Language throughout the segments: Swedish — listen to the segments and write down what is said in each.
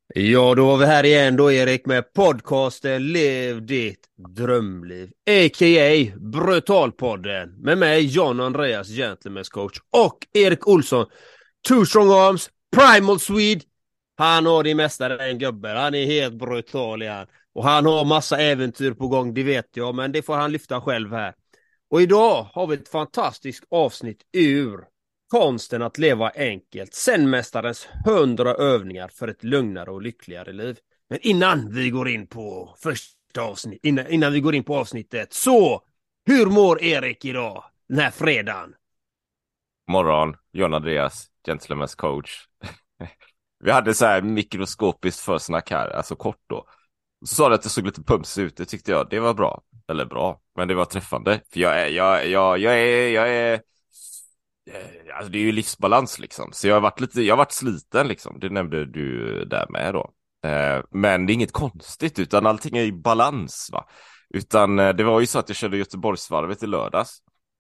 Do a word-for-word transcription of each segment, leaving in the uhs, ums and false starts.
Ja, då var vi här igen då Erik med podcasten Lev ditt drömliv. A K A Brutalpodden. Med mig John Andreas, Gentlemen's coach. Och Erik Olsson, Two Strong Arms, Primal Swede. Han har det mesta den gubben. Han är helt brutal igen. Och han har massa äventyr på gång, det vet jag. Men det får han lyfta själv här. Och idag har vi ett fantastiskt avsnitt ur Konsten att leva enkelt. Zen-mästarens hundra övningar för ett lugnare och lyckligare liv. Men innan vi går in på första avsnitt, innan, innan vi går in på avsnittet, så hur mår Erik idag den här fredagen? Morgon, John Andreas, Gentlemen's coach. Vi hade så här mikroskopiskt försnack här, alltså kort då. Så sa du att det såg lite pumps ut, det tyckte jag, det var bra. Eller bra, men det var träffande. För jag är, jag, jag, jag är, jag är, eh, alltså det är ju livsbalans liksom. Så jag har varit lite, jag har varit sliten liksom, det nämnde du där med då. Eh, men det är inget konstigt, utan allting är i balans va. Utan eh, det var ju så att jag körde Göteborgsvarvet i lördags.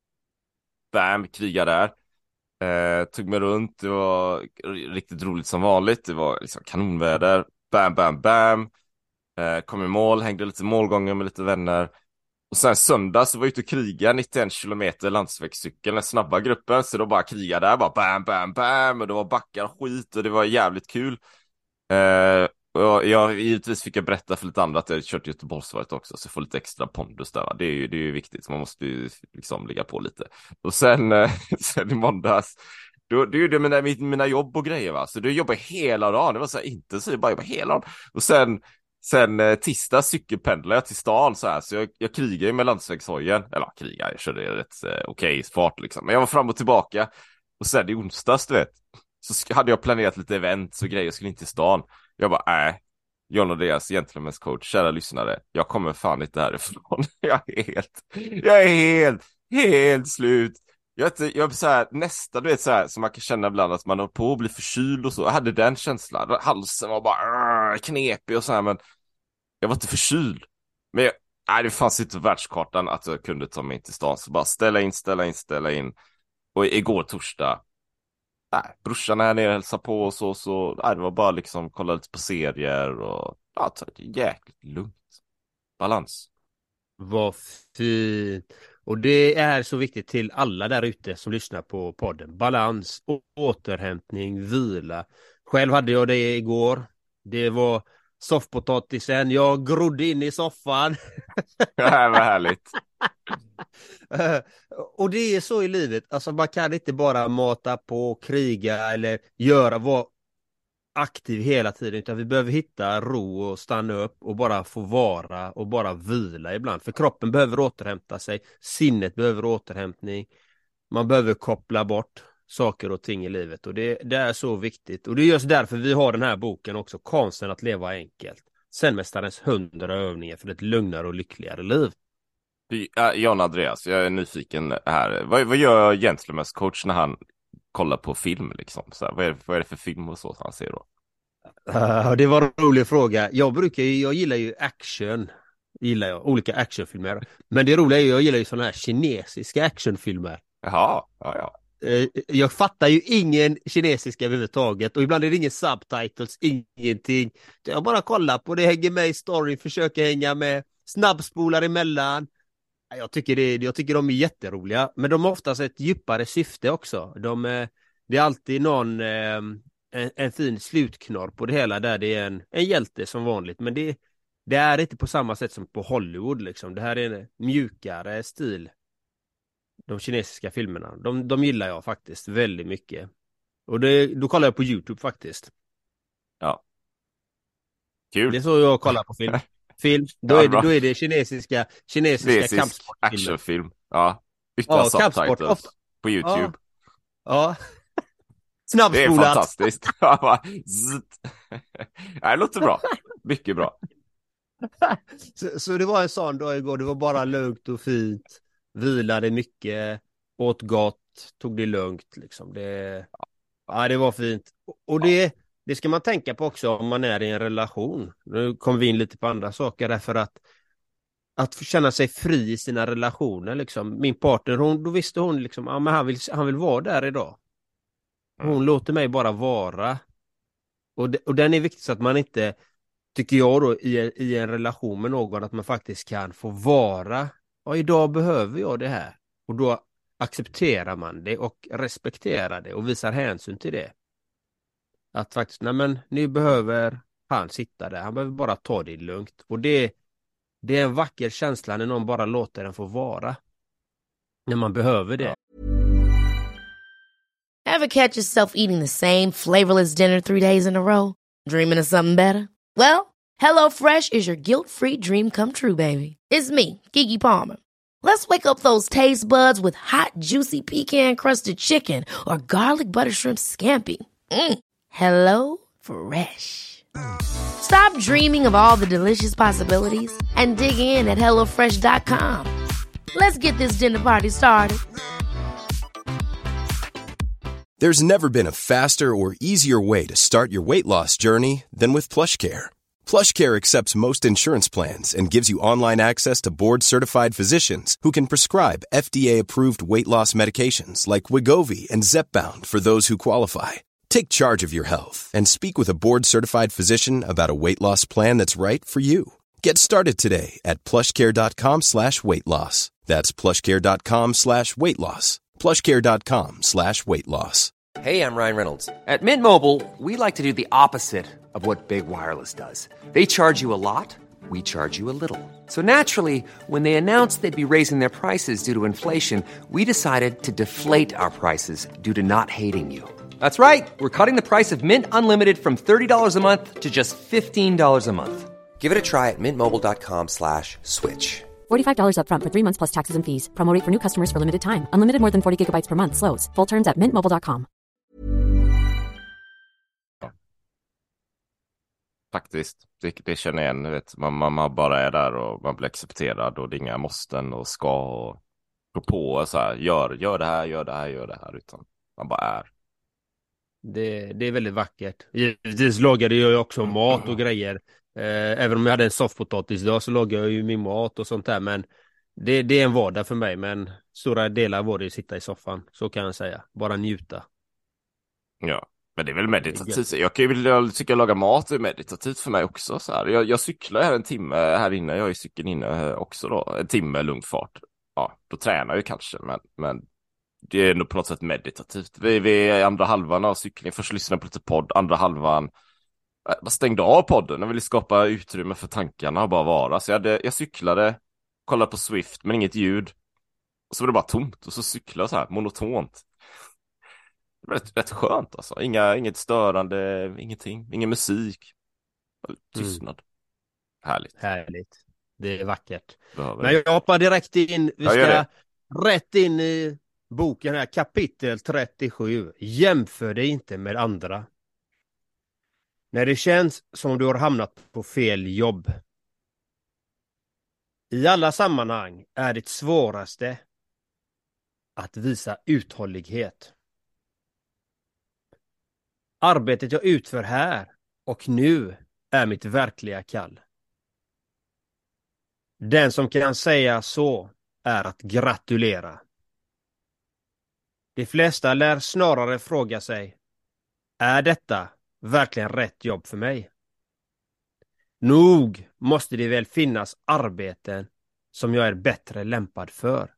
Bam, kriga där. Eh, tog mig runt, det var riktigt roligt som vanligt. Det var liksom kanonväder, bam, bam, bam. Eh, kom i mål, hängde lite målgångar med lite vänner. Och sen söndag så var jag ute och kriga nittioen kilometer landsvägscykel, den snabba gruppen. Så då bara kriga där, bara bam, bam, bam. Och det var backar och skit och det var jävligt kul. Eh, och jag, givetvis fick jag berätta för lite andra att jag hade kört Göteborgsvarvet också, så jag får lite extra pondus där va? Det är ju, det är ju viktigt, så man måste ju liksom ligga på lite. Och sen, eh, sen i måndags då, det gjorde jag mina, mina jobb och grejer va, så du jobbar hela dagen, det var så här intensivt, bara jobba hela dagen. Och sen, sen eh, tisdag cykelpendlade jag till stan så här, så jag, jag krigade ju med landsvägshojen, eller ja, krigar, jag körde rätt eh, okej fart liksom, men jag var fram och tillbaka. Och sen i onsdags, du vet, så hade jag planerat lite events och grejer, jag skulle inte till stan. Jag bara, äh, John och deras Gentlemen's coach, kära lyssnare, jag kommer fan inte härifrån. Jag är helt, jag är helt, helt slut. Jag är, inte, jag är så här, nästa, du vet så här, som man kan känna ibland att man håller på att bli förkyld och så. Jag hade den känslan, halsen var bara knepig och så här, men jag var inte förkyld. Men jag, nej, det fanns inte världskartan att jag kunde ta mig in till stan, så bara ställa in, ställa in, ställa in. Och igår torsdag, nej, brorsan är här nere och hälsar på och så, så nej, det var bara liksom kolla lite på serier och ja, ta det jäkligt lugnt. Balans. Vad fint. Och det är så viktigt till alla där ute som lyssnar på podden. Balans, å- återhämtning, vila. Själv hade jag det igår. Det var soffpotatisen. Jag grodde in i soffan. Det här var härligt. Eh, Och det är så i livet. Alltså man kan inte bara mata på, kriga eller göra, vara aktiv hela tiden, utan vi behöver hitta ro och stanna upp och bara få vara och bara vila ibland. För kroppen behöver återhämta sig, sinnet behöver återhämtning. Man behöver koppla bort saker och ting i livet, och det, det är så viktigt. Och det är just därför vi har den här boken också, Konsten att leva enkelt. Zen-mästarens hundra övningar för ett lugnare och lyckligare liv. Ja, John Andreas, jag är nyfiken här. Vad, vad gör Gentlemen's coach när han kollar på film liksom? Så här, vad, är det, vad är det för film och så han ser då? Uh, det var en rolig fråga. Jag brukar ju, jag gillar ju action. Gillar jag, olika actionfilmer. Men det roliga är ju, jag gillar ju sådana här kinesiska actionfilmer. Jaha, ja, ja. Uh, jag fattar ju ingen kinesiska överhuvudtaget. Och ibland är det ingen subtitles, ingenting. Jag bara kollar på det, hänger med i story, försöker hänga med. Snabbspolar emellan. Jag tycker, det, jag tycker de är jätteroliga. Men de har oftast ett djupare syfte också. De, eh, det är alltid någon... Eh, En, en fin slutknorr på det hela, där det är en, en hjälte som vanligt, men det, det är inte på samma sätt som på Hollywood liksom. Det här är en mjukare stil, de kinesiska filmerna, de, de gillar jag faktiskt väldigt mycket. Och det, då kollar jag på YouTube faktiskt. Ja, Det kul. är så jag kollar på film. Film, då Ja, är det, bra. då är det kinesiska kinesiska Kinesisk kampsportfilmer. actionfilm. Ja, utan Ja, kampsport subtitles ofta. på Ja, YouTube. ja. Det är Snabbspolat. fantastiskt. Ja, bara zzzt. Det låter bra. Mycket bra. Så, så det var en sån dag igår, det var bara lugnt och fint, vilade mycket, åt gott, tog det lugnt liksom. Det, ja, det var fint. Och och Ja. det, det ska man tänka på också om man är i en relation. Nu kommer vi in lite på andra saker, därför att att få känna sig fri i sina relationer liksom. Min partner, hon, då visste hon liksom, ja, men han vill, han vill vara där idag. Mm. Hon låter mig bara vara. Och, de, och den är viktig så att man inte, tycker jag då, i, i en relation med någon, att man faktiskt kan få vara, ja, idag behöver jag det här. Och då accepterar man det och respekterar det och visar hänsyn till det. Att faktiskt, nej men nu behöver han sitta där, han behöver bara ta det lugnt. Och det, det är en vacker känsla när någon bara låter den få vara. När man behöver det. Ever catch yourself eating the same flavorless dinner three days in a row? Dreaming of something better? Well, HelloFresh is your guilt-free dream come true, baby. It's me, Keke Palmer. Let's wake up those taste buds with hot, juicy pecan-crusted chicken or garlic butter shrimp scampi. Mm. Hello Fresh. Stop dreaming of all the delicious possibilities and dig in at hello fresh dot com. Let's get this dinner party started. There's never been a faster or easier way to start your weight loss journey than with PlushCare. PlushCare accepts most insurance plans and gives you online access to board-certified physicians who can prescribe F D A-approved weight loss medications like Wegovy and Zepbound for those who qualify. Take charge of your health and speak with a board-certified physician about a weight loss plan that's right for you. Get started today at plushcare.com slash weight loss. That's plushcare.com slash weight loss. plushcare.com slash weight loss. Hey, I'm Ryan Reynolds. At Mint Mobile, we like to do the opposite of what Big Wireless does. They charge you a lot, we charge you a little. So naturally, when they announced they'd be raising their prices due to inflation, we decided to deflate our prices due to not hating you. That's right. We're cutting the price of Mint Unlimited from thirty dollars a month to just fifteen dollars a month. Give it a try at mintmobile.com slash switch. forty-five dollars up front for three months plus taxes and fees. Promo rate for new customers for limited time. Unlimited more than forty gigabytes per month slows. Full terms at mint mobile dot com. Faktiskt, det, det känner jag igen. Vet, man, man, man bara är där och man blir accepterad och det är inga måsten och ska och gå på och så här, gör, gör det här, gör det här, gör det här, utan man bara är. Det, det är väldigt vackert. Givetvis lagade jag ju också mat och grejer. Eh, även om jag hade en soffpotatis idag så lagade jag ju min mat och sånt där. Men det, det är en vardag för mig. Men stora delar var det att sitta i soffan. Så kan jag säga. Bara njuta. Ja, men det är väl meditativt. Jag kan ju jag tycker att laga mat är meditativt för mig också. Så här. Jag, jag cyklar här en timme här inne. Jag är i cykeln inne också då. En timme lugn fart. Ja, då tränar jag ju kanske. Men, men det är nog på något sätt meditativt. Vi, vi är andra halvan av cykeln. Först lyssnar på lite podd. Andra halvan jag stängde av podden. Jag ville skapa utrymme för tankarna och bara vara. Så jag, hade, jag cyklade, kollade på Swift men inget ljud. Och så var det bara tomt. Och så cyklade jag så här monotont. Det var rätt, rätt skönt alltså. Inga, inget störande, ingenting. Ingen musik. Tystnad. Mm. Härligt. Härligt. Det är vackert. Behöver. Men jag hoppar direkt in. Vi Jag ska rätt in i boken här. Kapitel trettiosju. Jämför dig inte med andra. När det känns som du har hamnat på fel jobb. I alla sammanhang är det svåraste att visa uthållighet. Arbetet jag utför här och nu är mitt verkliga kall. Den som kan säga så är att gratulera. De flesta lär snarare fråga sig: är detta verkligen rätt jobb för mig? Nog måste det väl finnas arbeten som jag är bättre lämpad för.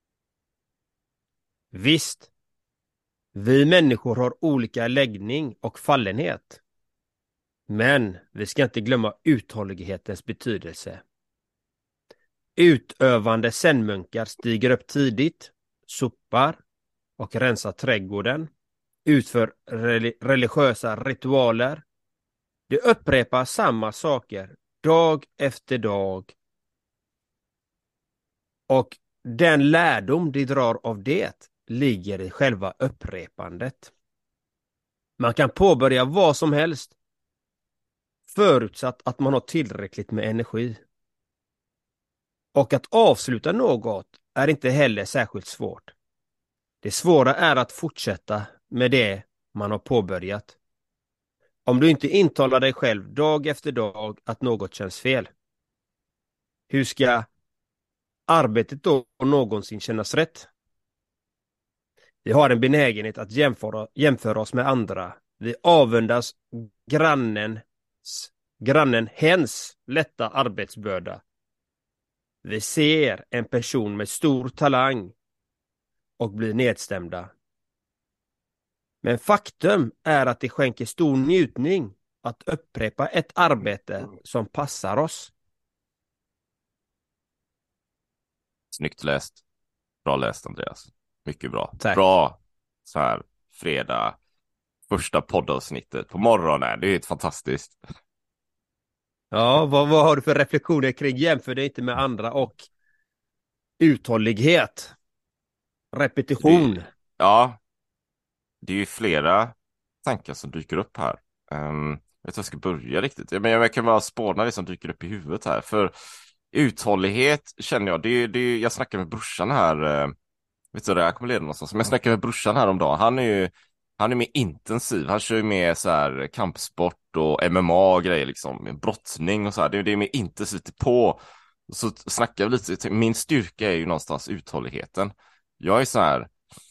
Visst, vi människor har olika läggning och fallenhet. Men vi ska inte glömma uthållighetens betydelse. Utövande zenmunkar stiger upp tidigt, sopar och rensar trädgården, utför religiösa ritualer. De upprepar samma saker dag efter dag. Och den lärdom de drar av det ligger i själva upprepandet. Man kan påbörja vad som helst förutsatt att man har tillräckligt med energi. Och att avsluta något är inte heller särskilt svårt. Det svåra är att fortsätta med det man har påbörjat. Om du inte intalar dig själv dag efter dag att något känns fel, hur ska arbetet då någonsin kännas rätt? Vi har en benägenhet att jämföra, jämföra oss med andra. Vi avundas grannen, grannen hens lätta arbetsbörda. Vi ser en person med stor talang och blir nedstämda. Men faktum är att det skänker stor njutning att upprepa ett arbete som passar oss. Snyggt läst. Bra läst, Andreas. Mycket bra. Tack. Bra så här fredag. Första poddavsnittet på morgonen. Det är helt fantastiskt. Ja, vad, vad har du för reflektioner kring jämför det inte med andra och uthållighet? Repetition. Det, ja. Det är ju flera tankar som dyker upp här. Um, jag vet inte jag ska börja riktigt. Men jag kan bara spåna det som dyker upp i huvudet här. För uthållighet känner jag. Det är, det är, jag snackar med brorsan här. Uh, vet du det? Jag kommer leda någonstans. Men jag snackar med brorsan här om dagen. Han är ju han är mer intensiv. Han kör ju med så här kampsport och M M A och grejer liksom. Brottning och så här. Det, det är mer intensivt på. Så snackar vi lite. Min styrka är ju någonstans uthålligheten. Jag är så här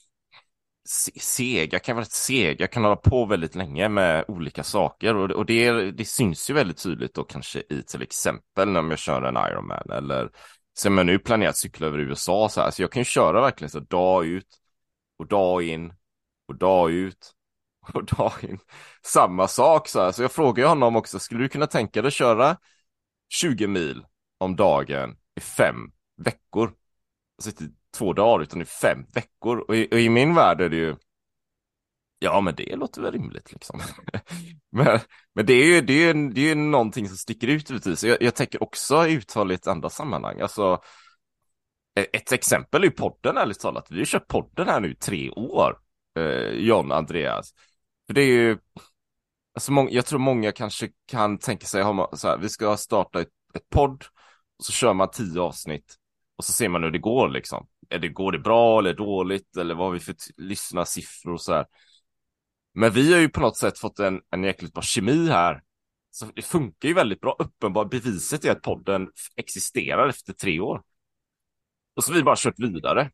seg, jag kan vara seg, jag kan hålla på väldigt länge med olika saker och, och det, det syns ju väldigt tydligt då kanske i till exempel när jag kör en Ironman eller sen jag nu planerat cykla över U S A så här, så jag kan ju köra verkligen så dag ut och dag in och dag ut och dag in samma sak så här, så jag frågar honom också, skulle du kunna tänka dig att köra tjugo mil om dagen i fem veckor? Alltså inte två dagar utan i fem veckor. Och i, och i min värld är det ju ja men det låter väl rimligt liksom. men, men det är ju det är, det är ju någonting som sticker ut givetvis. Jag, jag tänker också uthålligt andra sammanhang. Alltså ett exempel är ju podden ärligt talat. Vi har kört podden här nu i tre år. Eh, John, Andreas. För det är ju alltså må, jag tror många kanske kan tänka sig ha, så här, vi ska starta ett, ett podd och så kör man tio avsnitt. Och så ser man hur det går liksom. Är det, går det bra eller dåligt? Eller vad har vi för t- lyssna siffror och så här. Men vi har ju på något sätt fått en, en jäkligt bra kemi här. Så det funkar ju väldigt bra. Uppenbart beviset är att podden existerar efter tre år. Och så har vi bara kört vidare.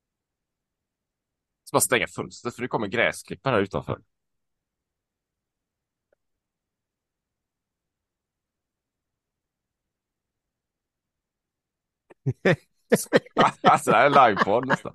Så bara stänga fönstret för det kommer gräsklippare här utanför. Alltså det här är livepodd nästan.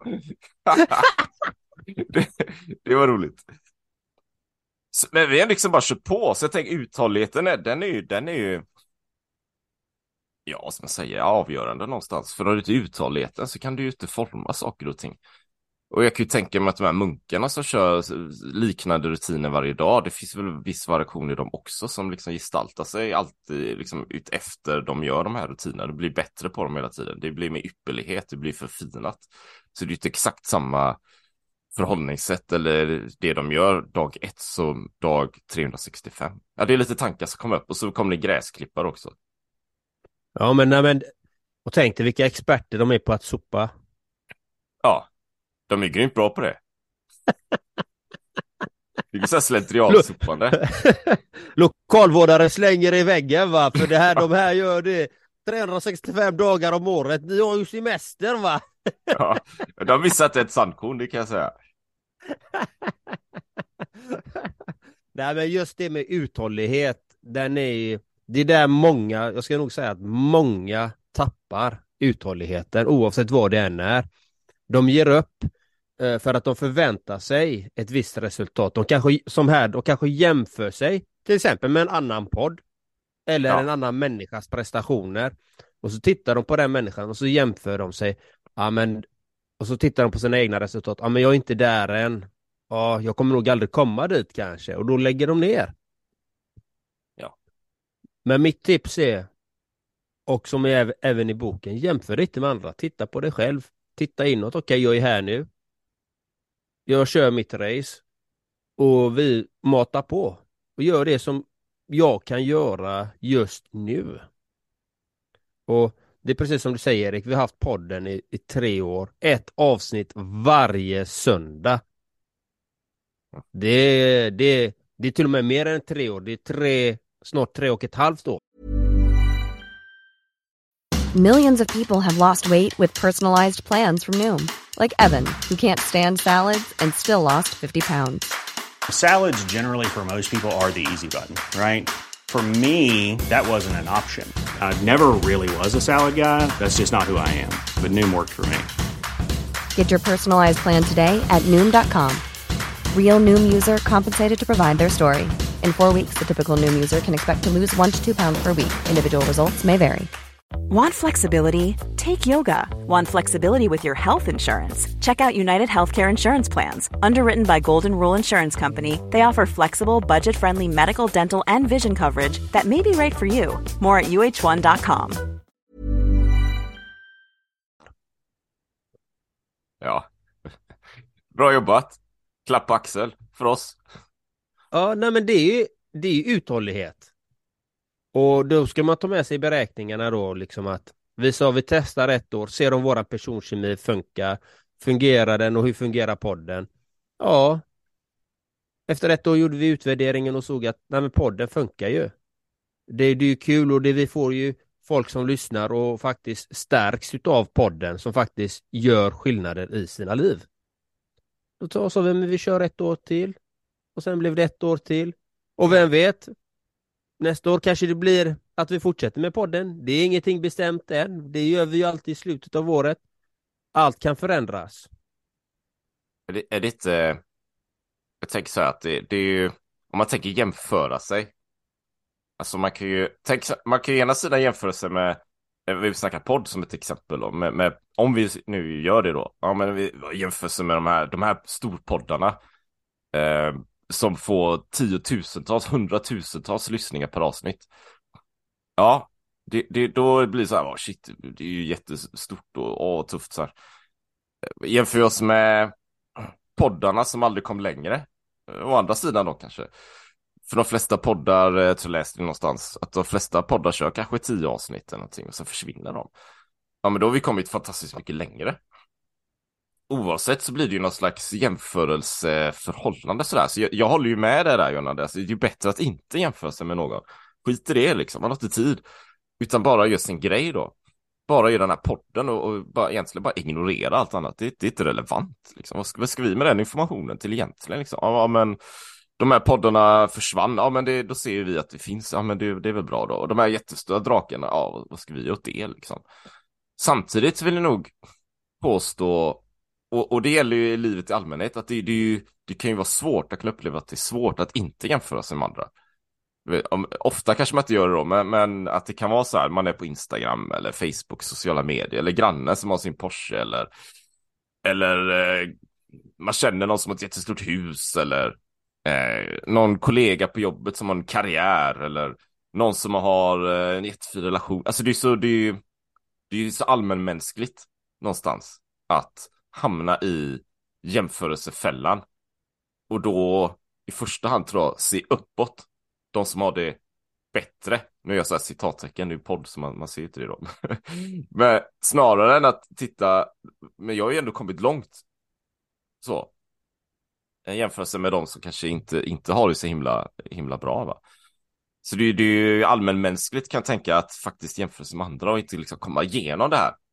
det, det var roligt. Så, men vi har liksom bara kört på. Så jag tänker uthålligheten är, den är ju, den är ju ja, som jag säger, avgörande någonstans. För har du inte uthålligheten så kan du ju inte forma saker och ting. Och jag kan ju tänka mig att de här munkarna som kör liknande rutiner varje dag, det finns väl viss variation i dem också som liksom gestaltar sig alltid liksom ut efter de gör de här rutinerna. Det blir bättre på dem hela tiden. Det blir med ypperlighet, det blir förfinat. Så det är ju inte exakt samma förhållningssätt eller det de gör dag ett som dag trehundrasextiofem. Ja, det är lite tankar som kommer upp och så kommer det gräsklippar också. Ja, men, nej, men och tänk dig vilka experter de är på att sopa. Ja. De är grymt bra på det. Det är så här slentriansopande. Lokalvårdare slänger i väggen va? För det här, de här gör det trehundrasextiofem dagar om året. Ni har ju semester va? Ja, de har missat ett sandkorn, det kan jag säga. Nej, men just det med uthållighet, den är, det är där många, jag ska nog säga att många tappar uthålligheten oavsett vad det än är. De ger upp för att de förväntar sig ett visst resultat. De kanske, som här, de kanske jämför sig till exempel med en annan podd eller ja. en annan människas prestationer. Och så tittar de på den människan och så jämför de sig. Ja, men, och så tittar de på sina egna resultat. Ja, men jag är inte där än. Ja, jag kommer nog aldrig komma dit kanske. Och då lägger de ner. Ja. Men mitt tips är, och som är även i boken, jämför inte med andra. Titta på dig själv. Titta inåt. Okej, jag är här nu. Jag kör mitt race. Och vi matar på. Och gör det som jag kan göra just nu. Och det är precis som du säger Erik. Vi har haft podden i, i tre år. Ett avsnitt varje söndag. Det, det, det är till och med mer än tre år. Det är tre, snart tre och ett halvt år. Millions of people have lost weight with personalized plans from Noom. Like Evan, who can't stand salads and still lost fifty pounds. Salads generally for most people are the easy button, right? For me, that wasn't an option. I never really was a salad guy. That's just not who I am. But Noom worked for me. Get your personalized plan today at Noom dot com. Real Noom user compensated to provide their story. In four weeks, the typical Noom user can expect to lose one to two pounds per week. Individual results may vary. Want flexibility? Take yoga. Want flexibility with your health insurance? Check out United Healthcare Insurance Plans. Underwritten by Golden Rule Insurance Company, they offer flexible, budget-friendly medical, dental, and vision coverage that may be right for you. More at u h one dot com. Ja. Bra jobbat. Klapp på axel för oss. Ja, nej men det är ju, det är ju uthållighet. Och då ska man ta med sig i beräkningarna då liksom att vi sa vi testar ett år, ser om våra personkemi funkar, fungerar den och hur fungerar podden? Ja, efter ett år gjorde vi utvärderingen och såg att nej men podden funkar ju. Det, det är ju kul och det vi får ju folk som lyssnar och faktiskt stärks utav podden som faktiskt gör skillnader i sina liv. Då sa vi men vi kör ett år till och sen blev det ett år till och vem vet, nästa år kanske det blir att vi fortsätter med podden. Det är ingenting bestämt än. Det gör vi ju alltid i slutet av året. Allt kan förändras. Är det, är det inte... Jag tänker så här att det, det är ju... Om man tänker jämföra sig. Alltså man kan ju... Tänk, man kan ju ena sidan jämföra sig med... Vi snackar podd som ett exempel då, med, med, om vi nu gör det då. Ja, men vi jämför sig med de här, de här storpoddarna. Eh, som får tiotusentals, hundratusentals lyssningar per avsnitt. Ja, det, det, då blir det så här, oh shit, det är ju jättestort och, och tufft så här. Jämför oss med poddarna som aldrig kom längre. Å andra sidan då kanske. För de flesta poddar, jag tror jag läste någonstans, att de flesta poddar kör kanske tio avsnitt eller någonting och så försvinner de. Ja, men då har vi kommit fantastiskt mycket längre. Oavsett så blir det ju någon slags jämförelseförhållande sådär. Så jag, jag håller ju med det där, Jonna. Alltså, det är ju bättre att inte jämföra sig med någon. Skit i det liksom, man har inte tid. Utan bara gör sin grej då. Bara göra den här podden och, och bara, egentligen bara ignorera allt annat. Det, det är inte relevant. Liksom. Vad, ska, vad ska vi med den informationen till egentligen? Liksom? Ja, men de här poddarna försvann. Ja, men det, då ser vi att det finns. Ja, men det, det är väl bra då. Och de här jättestora drakarna, ja, vad ska vi göra åt det liksom? Samtidigt vill jag nog påstå, och, och det gäller ju i livet i allmänhet, att det, det, är ju, det kan ju vara svårt, jag kan uppleva att det är svårt att inte jämföra sig med andra. Ofta kanske man inte gör det då, men, men att det kan vara så här, man är på Instagram eller Facebook, sociala medier, eller grannen som har sin Porsche, eller, eller eh, man känner någon som har ett jättestort hus, eller eh, någon kollega på jobbet som har en karriär, eller någon som har eh, en jättefin relation. Alltså det är så, det är, det är så allmänmänskligt någonstans att hamna i jämförelsefällan, och då i första hand tror jag se uppåt. De som har det bättre. Nu gör jag så här citattecken, det är podd så man, man ser inte det då. Men snarare än att titta, men jag har ju ändå kommit långt. Så. En jämförelse med de som kanske inte, inte har det så himla, himla bra, va. Så det, det är ju allmänmänskligt, kan jag tänka, att faktiskt jämföra sig med andra och inte liksom komma igenom det här.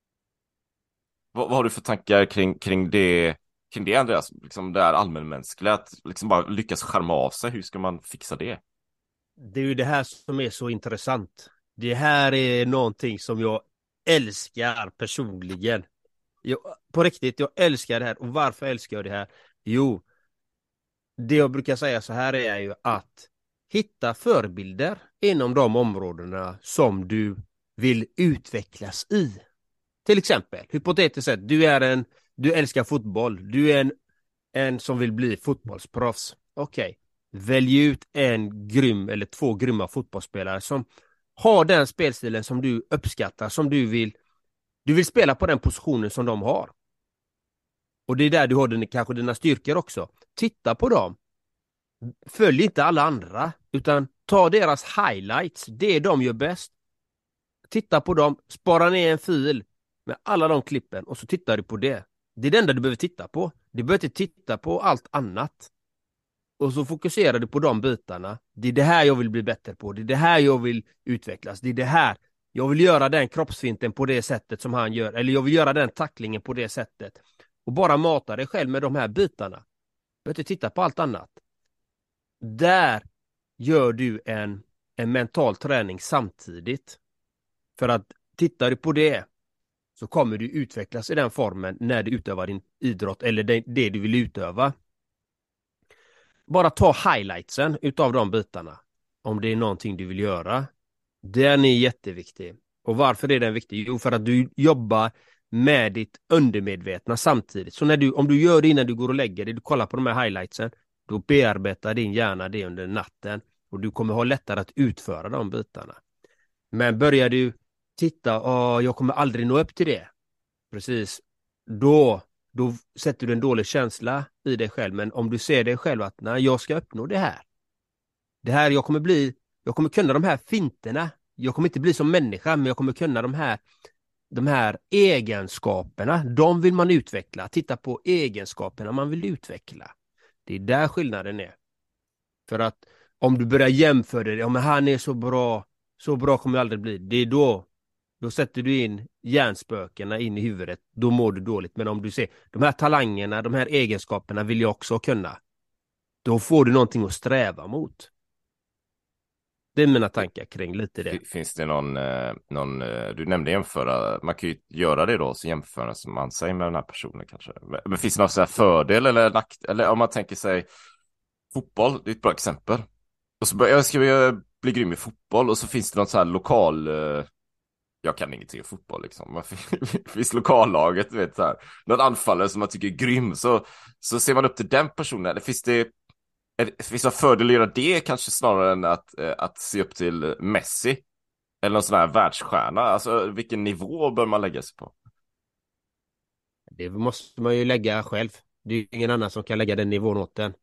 Vad, vad har du för tankar kring, kring det? Kring det, Andreas, liksom det är allmänmänskligt, att liksom bara lyckas skärma av sig. Hur ska man fixa det? Det är ju det här som är så intressant. Det här är någonting som jag älskar personligen. Jag, på riktigt, jag älskar det här. Och varför älskar jag det här? Jo, det jag brukar säga så här är ju att hitta förebilder inom de områdena som du vill utvecklas i. Till exempel, hypotetiskt sett, du är en Du älskar fotboll. Du är en, en som vill bli fotbollsproffs. Okej. Okay. Välj ut en grym eller två grymma fotbollsspelare som har den spelstilen som du uppskattar, som du vill. Du vill spela på den positionen som de har. Och det är där du har den, kanske dina styrkor också. Titta på dem. Följ inte alla andra, utan ta deras highlights. Det de gör bäst. Titta på dem. Spara ner en fil med alla de klippen och så tittar du på det. Det är det enda du behöver titta på. Du behöver inte titta på allt annat. Och så fokuserar du på de bitarna. Det är det här jag vill bli bättre på. Det är det här jag vill utvecklas. Det är det här. Jag vill göra den kroppsfinten på det sättet som han gör. Eller jag vill göra den tacklingen på det sättet. Och bara mata dig själv med de här bitarna. behöver inte titta på allt annat. Där gör du en, en mental träning samtidigt. För att tittar du på det så kommer du utvecklas i den formen när du utövar din idrott eller det, det du vill utöva. Bara ta highlightsen utav de bitarna. Om det är någonting du vill göra. Den är jätteviktig. Och varför är den viktig? Jo, för att du jobbar med ditt undermedvetna samtidigt. Så när du, om du gör det innan du går och lägger dig, du kollar på de här highlightsen, då bearbetar din hjärna det under natten. Och du kommer ha lättare att utföra de bitarna. Men börjar du titta, åh, jag kommer aldrig nå upp till det. Precis. Då, då sätter du en dålig känsla i dig själv. Men om du ser dig själv att nej, jag ska uppnå det här. Det här, jag kommer bli, jag kommer kunna de här finterna. Jag kommer inte bli som människa, men jag kommer kunna de här, de här egenskaperna. De vill man utveckla. Titta på egenskaperna man vill utveckla. Det är där skillnaden är. För att om du börjar jämföra det, ja men han är så bra, så bra kommer jag aldrig bli. Det är då, då sätter du in hjärnspökena in i huvudet. Då mår du dåligt. Men om du ser, de här talangerna, de här egenskaperna vill jag också kunna. Då får du någonting att sträva mot. Det är mina tankar kring lite det. Finns det någon, någon du nämnde jämföra, man kan ju göra det då, så jämföra som man säger med den här personen kanske. Men finns det någon så här fördel eller nakt, eller om man tänker sig fotboll, det är ett bra exempel. Och så börjar jag ska bli grym i fotboll och så finns det något så här lokal, jag kan ingenting om fotboll liksom. Det finns lokallaget, du vet så här. Någon anfallare som man tycker är grym, så, så ser man upp till den personen. Eller finns det Finns det fördel att göra det kanske snarare än att, att se upp till Messi eller någon sån här världsstjärna? Alltså vilken nivå bör man lägga sig på? Det måste man ju lägga själv. Det är ju ingen annan som kan lägga den nivån åt den.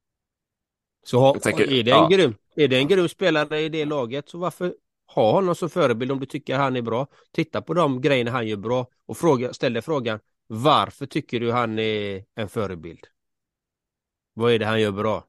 Så ha, tänker, är, det en ja. grym, är det en grym spelare i det laget, så varför ha honom som förebild om du tycker han är bra? Titta på de grejerna han gör bra och fråga, ställ dig frågan, varför tycker du han är en förebild? Vad är det han gör bra?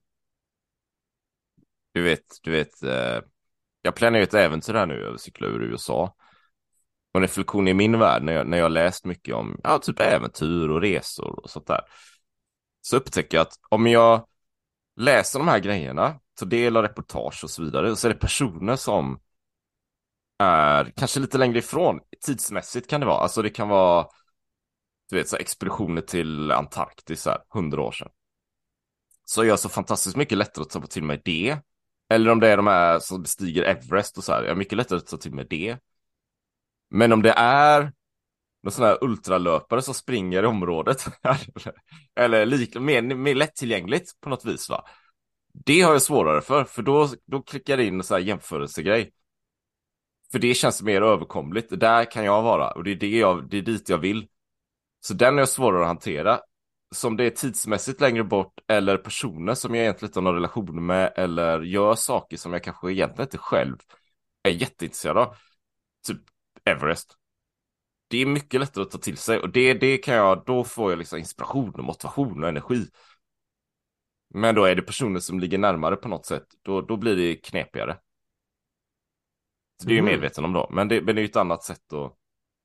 Du vet, du vet, eh, jag planerar ett äventyr här nu, jag cyklar ur U S A. Och en reflektion i min värld, när jag, när jag läst mycket om ja, typ äventyr och resor och sånt där. Så upptäcker jag att om jag läser de här grejerna, tar del av reportage och så vidare, så är det personer som är kanske lite längre ifrån. Tidsmässigt kan det vara, alltså det kan vara, du vet, så expeditioner till Antarktis här, hundra år sedan. Så jag är så fantastiskt mycket lättare att ta till mig det. Eller om det är de här som bestiger Everest och så här. Jag är mycket lättare att ta till mig det. Men om det är någon sån här ultralöpare som springer i området. eller lik, mer, mer lättillgängligt på något vis, va? Det har jag svårare för. För då, då klickar jag in en sån här jämförelsegrej. För det känns mer överkomligt. Där kan jag vara. Och det är, det jag, det är dit jag vill. Så den är jag svårare att hantera. Som det är tidsmässigt längre bort, eller personer som jag egentligen inte har någon relation med, eller gör saker som jag kanske egentligen inte själv är jätteintresserad av. Typ Everest. Det är mycket lättare att ta till sig, och det, det kan jag, då får jag liksom inspiration och motivation och energi. Men då är det personer som ligger närmare på något sätt, då, då blir det knepigare. Så det är ju Mm. medveten om då, men det, men det är ju ett annat sätt att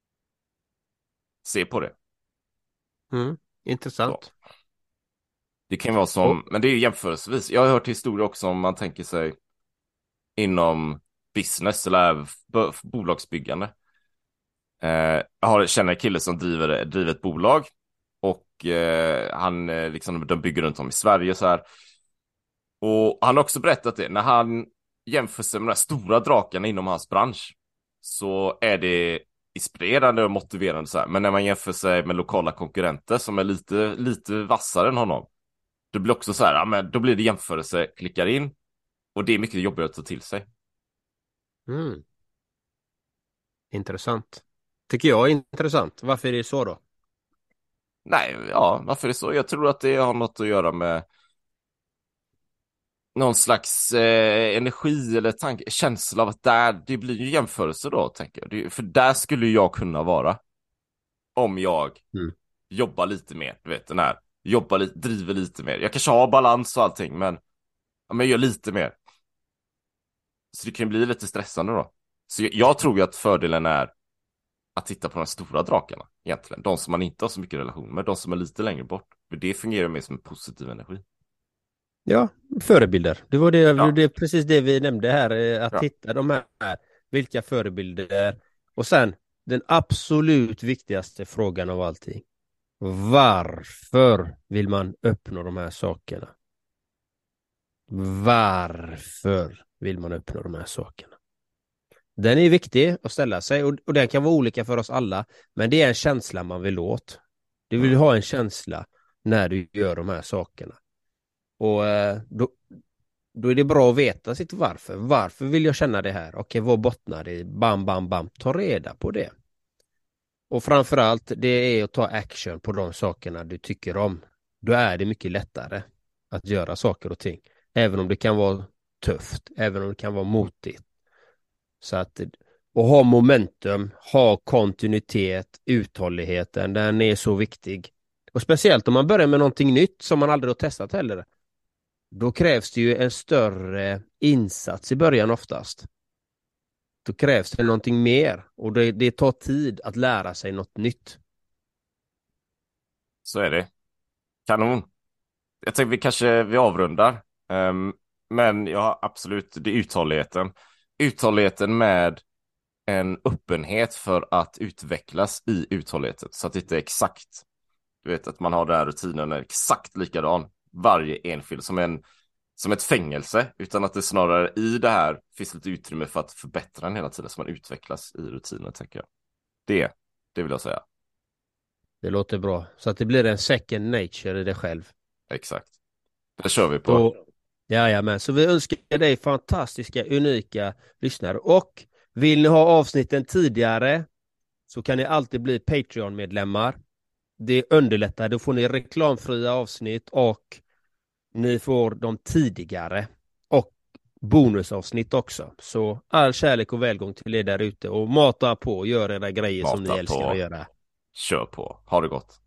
se på det. Mm. Intressant. Så. Det kan vara som, men det är ju jämförelsevis. Jag har hört historier också om man tänker sig inom business eller b- bolagsbyggande. Eh, jag har, känner en kille som driver, driver ett bolag, och eh, han liksom, de bygger runt om i Sverige så här. Och han har också berättat det, när han jämför sig med de här stora drakarna inom hans bransch, så är det inspirerande och motiverande så här. Men när man jämför sig med lokala konkurrenter som är lite, lite vassare än honom, det blir också så här, ja, men då blir det jämförelse, klickar in, och det är mycket jobbigare att ta till sig. Mm. Intressant. Tycker jag är intressant. Varför är det så då? Nej, ja, varför är det så? Jag tror att det har något att göra med någon slags eh, energi eller tanke, känsla av att där, det blir ju jämförelse då, tänker jag. Det, för där skulle jag kunna vara om jag Mm. jobbar lite mer, du vet, den här, jobbar lite, driver lite mer. Jag kanske har balans och allting, men, ja, men jag gör lite mer. Så det kan bli lite stressande då. Så jag, jag tror ju att fördelen är att titta på de stora drakarna, egentligen. De som man inte har så mycket relation med, de som är lite längre bort. För det fungerar mer som en positiv energi. Ja, förebilder. Det var det, Ja. det är precis det vi nämnde här, eh, att Ja. hitta de här, vilka förebilder. Och sen den absolut viktigaste frågan av allting. Varför vill man uppnå de här sakerna? Varför vill man uppnå de här sakerna? Den är viktig att ställa sig, och, och den kan vara olika för oss alla, men det är en känsla man vill åt. Du vill ha en känsla när du gör de här sakerna. Och eh, då, då är det bra att veta sitt varför. Varför vill jag känna det här? Okej, vad bottnar det i? Bam, bam, bam. Ta reda på det. Och framförallt, det är att ta action på de sakerna du tycker om. Då är det mycket lättare att göra saker och ting. Även om det kan vara tufft. Även om det kan vara motigt. Så att, och ha momentum, ha kontinuitet, uthålligheten, den är så viktig. Och speciellt om man börjar med någonting nytt som man aldrig har testat heller. Då krävs det ju en större insats i början oftast. Då krävs det någonting mer, och det, det tar tid att lära sig något nytt. Så är det. Kanon. Jag tänker vi kanske vi avrundar. Um, men ja, absolut, det är uthålligheten. Uthålligheten med en öppenhet för att utvecklas i uthålligheten. Så att det inte är exakt. Du vet att man har den här rutinen exakt likadan. Varje enskild som en som ett fängelse. Utan att det snarare i det här finns lite utrymme för att förbättra den hela tiden. Så man utvecklas i rutinen, tänker jag. Det, det vill jag säga. Det låter bra. Så att det blir en second nature i det själv. Exakt. Det kör vi på. Och, jajamän, så vi önskar dig fantastiska, unika lyssnare. Och vill ni ha avsnitten tidigare så kan ni alltid bli Patreon-medlemmar. Det underlättar. Då får ni reklamfria avsnitt och ni får dem tidigare. Och bonusavsnitt också. Så all kärlek och välgång till er där ute. Och mata på och gör era grejer Mata som ni älskar på. att göra. Kör på. Ha det gott.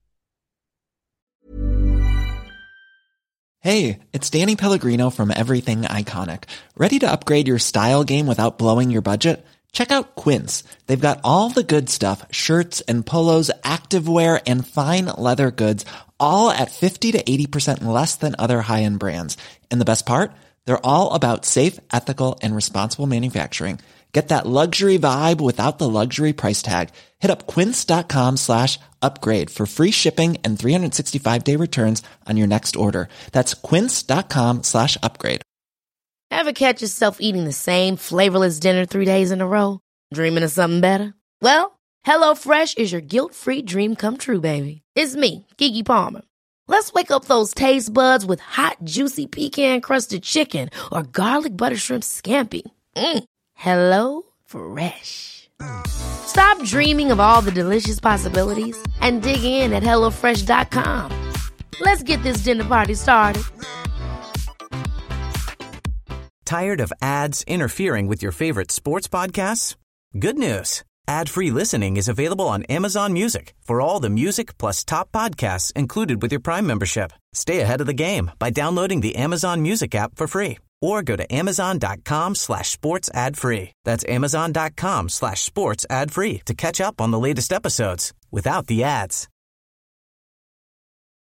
Hey, it's Danny Pellegrino from Everything Iconic. Ready to upgrade your style game without blowing your budget? Check out Quince. They've got all the good stuff, shirts and polos, activewear, and fine leather goods, all at fifty to eighty percent less than other high-end brands. And the best part? They're all about safe, ethical, and responsible manufacturing. Get that luxury vibe without the luxury price tag. Hit up quince.com slash upgrade for free shipping and three sixty-five day returns on your next order. That's quince.com slash upgrade. Ever catch yourself eating the same flavorless dinner three days in a row? Dreaming of something better? Well, HelloFresh is your guilt-free dream come true, baby. It's me, Keke Palmer. Let's wake up those taste buds with hot, juicy pecan-crusted chicken or garlic butter shrimp scampi. Mm. Hello Fresh. Stop dreaming of all the delicious possibilities and dig in at hello fresh dot com. Let's get this dinner party started. Tired of ads interfering with your favorite sports podcasts? Good news. Ad-free listening is available on Amazon Music for all the music plus top podcasts included with your Prime membership. Stay ahead of the game by downloading the Amazon Music app for free or go to amazon.com slash sports ad free. That's amazon.com slash sports ad free to catch up on the latest episodes without the ads.